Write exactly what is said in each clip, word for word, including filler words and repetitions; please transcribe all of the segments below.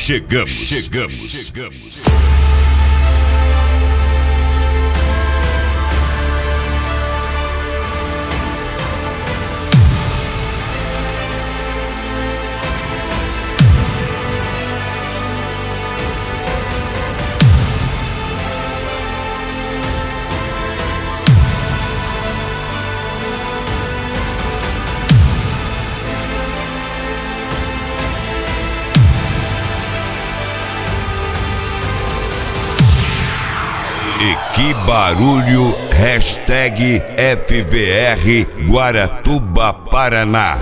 chegamos, chegamos, chegamos. E que barulho, hashtag F V R Guaratuba, Paraná.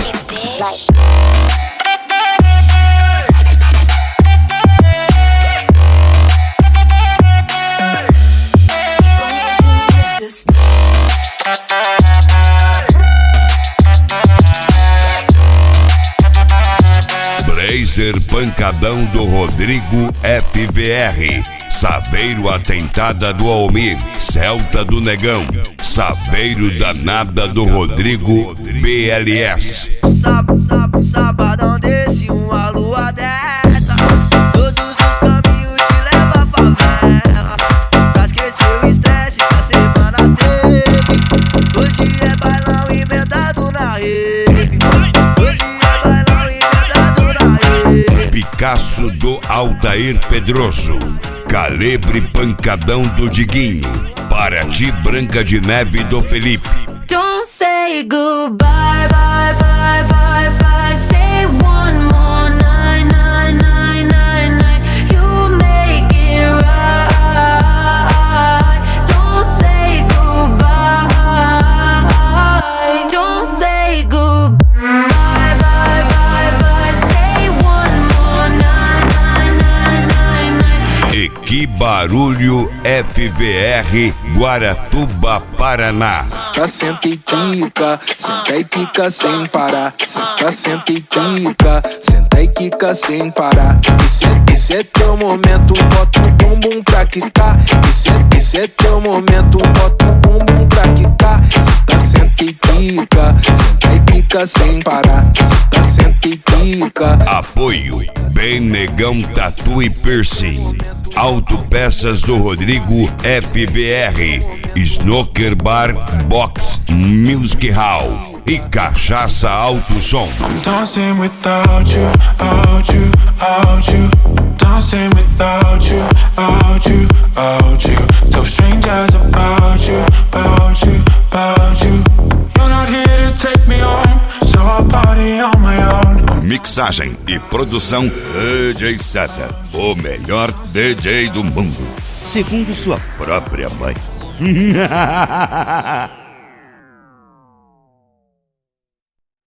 Blazer pancadão do Rodrigo F V R. Saveiro Atentada do Almir, Celta do Negão, Saveiro Danada do Rodrigo B L S. Sábado, sábado, sabadão desse, uma lua dessa. Todos os caminhos te levam à favela, pra esquecer o estresse que a semana teve. Hoje é bailão emendado na rede. Hoje é bailão emendado na rede. Picasso do Altair Pedroso, Calebre pancadão do Diguinho, Paraty Branca de Neve do Felipe. Don't say goodbye, bye, bye, bye, bye. Stay one more night, night, night, night, night. You make it right. Don't say goodbye. Don't say goodbye, bye, bye, bye. Stay one more night, night, night, night, night. E que barulho, F V R Guaratuba, Paraná. Senta, senta e quica, senta e quica sem parar. Senta, senta e quica, senta e quica sem parar. Esse é, esse é teu momento, bota o bumbum pra quicar. Esse é, esse é teu momento, bota o bumbum pra quicar. Senta, senta e quica, senta e quica sem parar. Senta, senta e quica. Apoio Bem Negão Tatu e Piercing, Autopeças do Rodrigo F V R, Snooker Bar Box Music Hall e Cachaça Alto Som. I'm dancing without you, out you, out you. Dancing without you, out you, out you. Tell strangers about you, about you, about you. You're not here to take me home, so I'll party on my own. Mixagem e produção D J César, o melhor D J do mundo, segundo sua própria mãe.